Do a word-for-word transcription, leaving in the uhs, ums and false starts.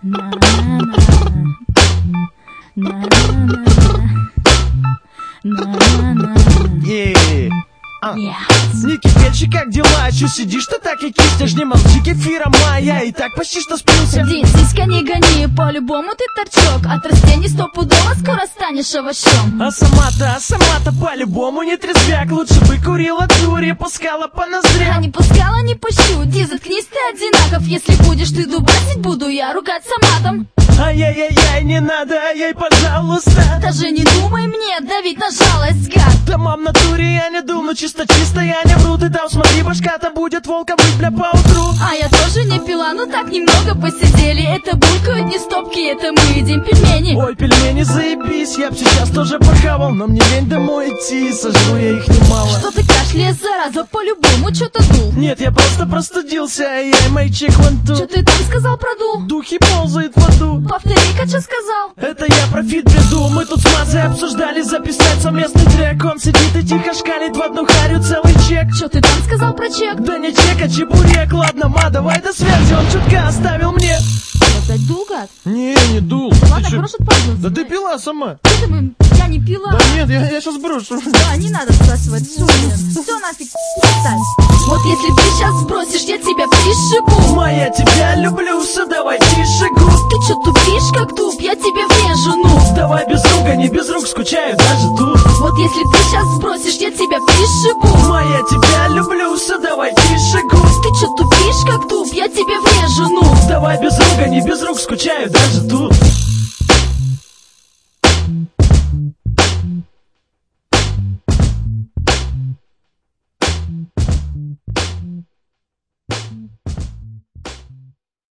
Ники Печи, как дела? Чё сидишь ты так и кистишь? Не молчи, кефира моя, и так почти что спился. Иди, сиська не гони, по-любому ты торчок. От растений стопудово скоро станешь овощом. А сама-то, а сама-то по-любому не трезвяк. Лучше бы курила дури, пускала по ноздрям. А не пускала, не пущу, ди, заткнись ты одинаков. Если будешь ты дубасить, буду я ругаться матом. Ай-яй-яй-яй, не надо, ай-яй, пожалуйста. Даже не думай мне давить на жалость, гад. Да мам, натуре я не думаю, чисто-чисто я не вру. Ты там смотри, башка-то будет волком быть, бля, поутру. А я тоже не пила, ну так немного посидели. Это булькают не стопки, это мы едим пельмени. Ой, пельмени, заебись, я б сейчас тоже похавал. Но мне лень домой идти, сожру я их немало. Что ты кашляешь, зараза, по-любому что-то дул. Нет, я просто простудился, ай-яй, май чек вон тут. Что ты там сказал про дул? Духи ползают в аду. Повтори-ка, что сказал? Это я про фит бреду. Мы тут с Мазой обсуждали записать совместный трек. Он сидит и тихо шкалит в одну харю целый чек. Что ты там сказал про чек? Да не чек, а чебурек. Ладно, ма, давай до связи. Он чутка оставил мне. Опять дул, гад? Не, не дул. Ладно, хорошо, отпадёт. Да ты пила сама. Что ты, я не пила. Да нет, я, я сейчас брошу. Да, не надо спрашивать. Все, все нафиг, оставь. Вот если ты сейчас сбросишь, я тебя пришибу. Ма, я тебя люблю, все, давай тише, губ. Ты чё тупишь, как туп, я тебе врежу, ну. Давай без рук, а не без рук, скучаю даже тут. Вот если ты сейчас сбросишь, я тебя пришибу. Ма, я тебя люблю, все, давай тише, губ. Ты чё тупишь, как туп, я тебе врежу, ну. Давай без рук, а не без рук, скучаю даже тут.